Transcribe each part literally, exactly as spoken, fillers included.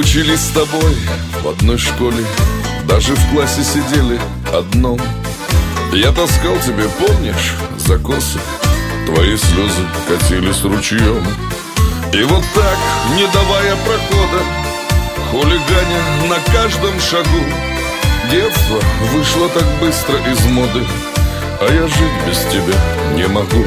учились с тобой в одной школе, даже в классе сидели одном. Я таскал тебе, помнишь, за косы, твои слезы катились ручьем. И вот так, не давая прохода, хулиганя на каждом шагу, детство вышло так быстро из моды, а я жить без тебя не могу.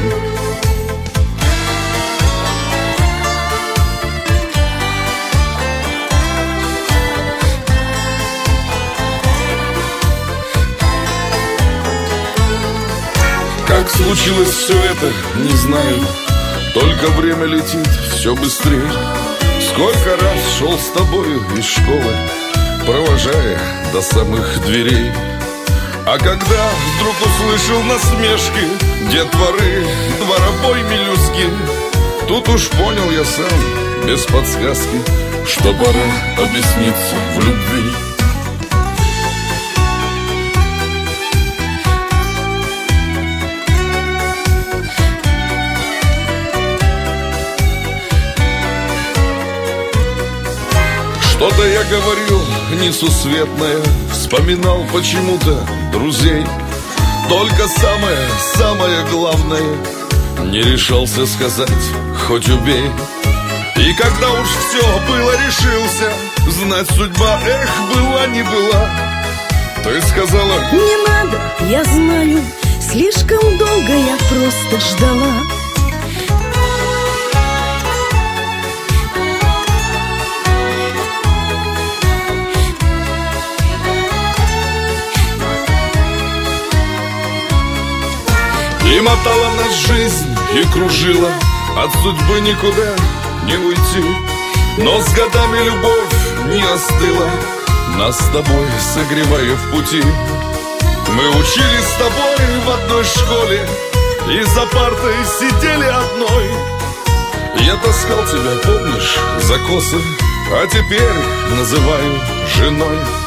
Как случилось все это, не знаю, только время летит все быстрее. Сколько раз шел с тобою из школы, провожая до самых дверей. А когда вдруг услышал насмешки детворы, дворовой мелюзги, тут уж понял я сам, без подсказки, что пора объясниться в любви. Что-то я говорил несусветное, вспоминал почему-то друзей. Только самое-самое главное не решался сказать, хоть убей. И когда уж все было, решился, знать судьба, эх, была не была, ты сказала: не надо, я знаю, слишком долго я просто ждала. И мотала нас жизнь, и кружила, от судьбы никуда не уйти. Но с годами любовь не остыла, нас с тобой согревая в пути. Мы учились с тобой в одной школе, и за партой сидели одной. Я таскал тебя, помнишь, за косы, а теперь называю женой.